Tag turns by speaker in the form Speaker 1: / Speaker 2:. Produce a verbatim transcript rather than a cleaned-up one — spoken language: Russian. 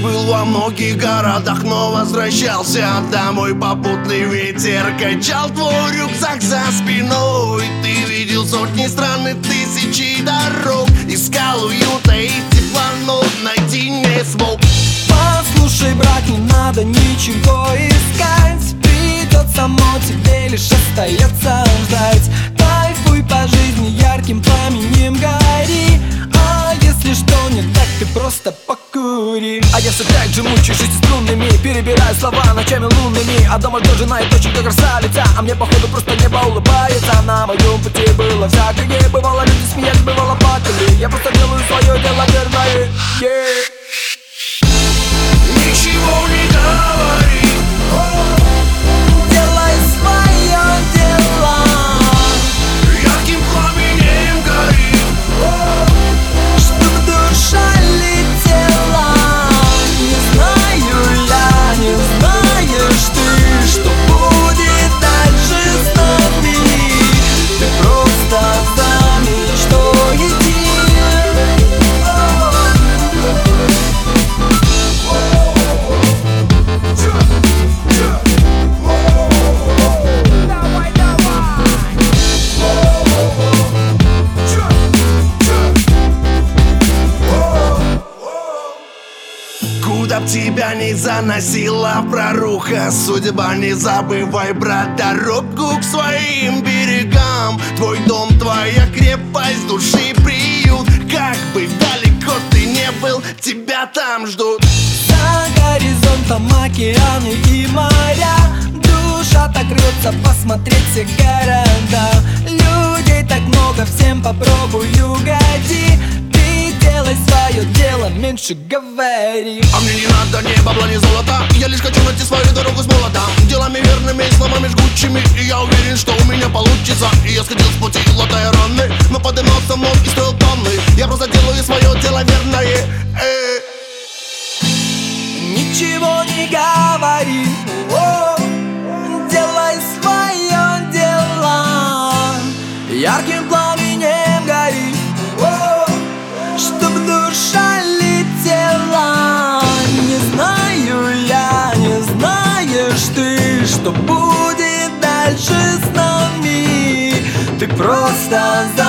Speaker 1: Был во многих городах, но возвращался домой. Попутный ветер качал твой рюкзак за спиной. Ты видел сотни стран и тысячи дорог, искал уюта и тепла, но найти не смог.
Speaker 2: Послушай, брат, не надо ничего искать, придет само, тебе лишь остается ждать. Кайфуй по жизни, ярким пламенем гори, а если что не так, ты просто покури.
Speaker 3: А я все так же мучаюсь шестиструнными, перебираю слова ночами лунными, а дома тоже знает точно как красавица, а мне походу просто небо улыбается. На моем пути было всякое, бывало люди смеялись, бывало плакали. Я просто делаю свое дело верное, yeah.
Speaker 1: Ничего не говори,
Speaker 2: делай свое дело,
Speaker 1: ярким пламенем гори,
Speaker 2: чтоб душа летела. Не знаю я, не знаешь ты, что будет дальше с нами. Ты просто за мечтой иди.
Speaker 1: Куда б тебя не заносила проруха, судьба, не забывай, брат, дорогу к своим берегам. Твой дом, твоя крепость, души приют. Как бы далеко ты не был, тебя там ждут.
Speaker 2: За горизонтом океаны и моря, душа так рвется посмотреть все города. Людей так много, всем попробуй угоди. Ты делай свое дело, меньше говори.
Speaker 1: А мне не надо ни бабла, ни золота, я лишь хочу найти свою дорогу с молота. Делами верными, словами жгучими, и я уверен, что у меня получится. И я сходил с пути, латая раны, но поднимался вновь и строил планы. Я просто делаю свое дело верное, э.
Speaker 2: Ничего не говори, о, делай свое дело, ярким пламенем гори, о, чтоб душа летела. Не знаю я, не знаешь ты, что будет дальше с нами. Ты просто за